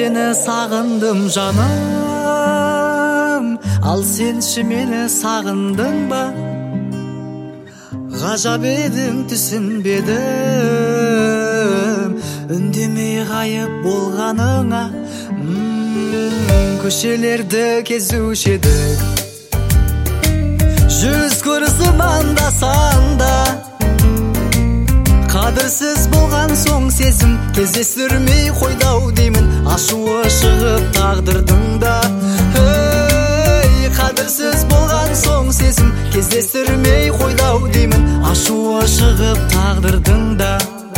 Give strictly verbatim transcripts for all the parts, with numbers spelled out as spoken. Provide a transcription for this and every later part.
сені сағындым жаным, ал сенші мені сағындың ба? Ғажап едің түсінбедім, үндемей ғайып болғаныңа. Көшелерді кезуші едік, жүз көрісіп анда-санда. Қадірсіз болған соң сезім, кездестірмей қойдау деймін, ашуы шығып тағдырдың да. Қадірсіз болған соң сезім, кездестірмей қойдау деймін, ашуы шығып тағдырдың да.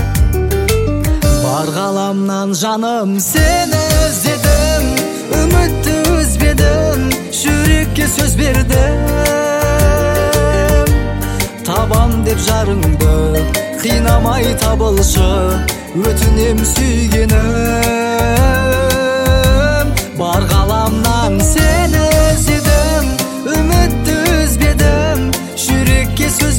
Бар ғаламнан жаным сені іздедім, үмітті үзбедім, жүрекке сөз бердім. Табам деп жарыңды, қинамай табылшы, өтінем сүйгенім. Бар ғаламнан сені іздедім, үмітті үзбедім, жүрекке сөз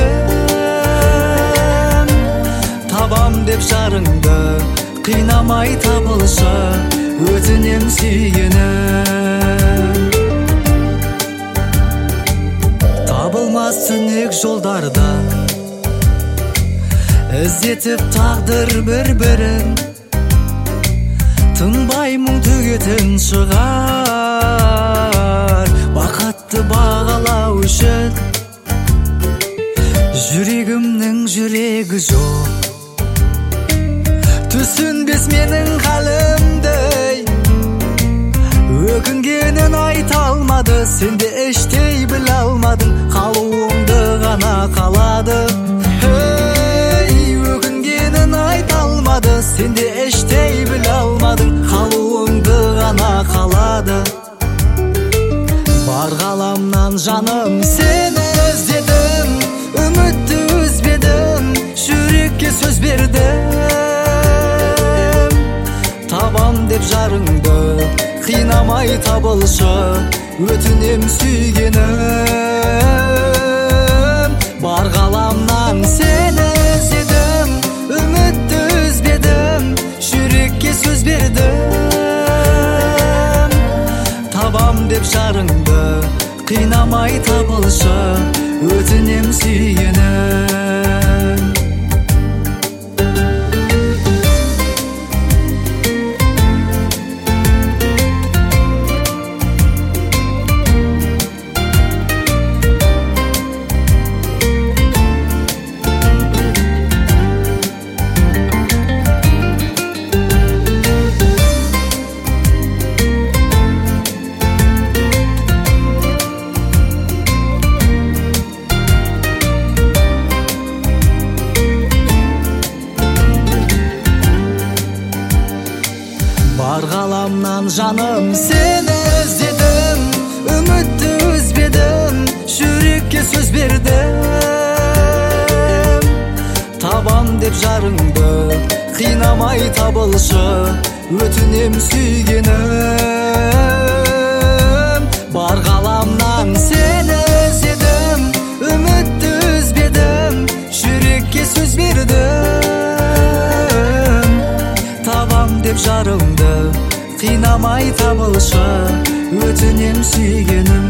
бердім. Табам деп жарыңды, қинамай табылшы, өтінем сүйгенім. Табылмас түнек жолдарда іздетіп тағдыр бір-бірін, тынбай мұң төгетін шығар, бақытты бағалау үшін. Жүрегімнің жүрегі жоқ, түсінбес менің қалымдай, өкінгенін айта алмады, сенде іштей біле алмадың, қалуыңды ғана қалады. Өкінгенін айта алмады, сенде іштей біле алмадың, қалуыңды ғана қалады. Бар ғаламнан жаным сені іздедім, үмітті үзбедім, жүрекке сөз бердім. Табам деп жарыңды, қинамай табылшы, өтінем сүйгенім. Бар ғаламнан сені іздедім, үмітті үзбедім, жүрекке сөз бердім. Табам деп жарыңды, қинамай табылшы, өтінем сүйгенім. Бар ғаламнан жаным сені іздедім, үмітті үзбедім, жүрекке сөз бердім. Табам деп жарыңды, қинамай табылшы, өтінем сүйгенім. Бар ғаламнан сені іздедім, үмітті үзбедім, жүрекке сөз бердім. Табам деп жарыңды, қинамай табылшы, өтінем сүйгенім.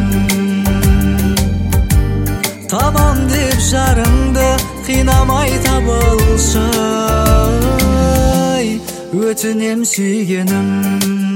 Табам деп жарыңды, қинамай табылшы, өтінем сүйгенім.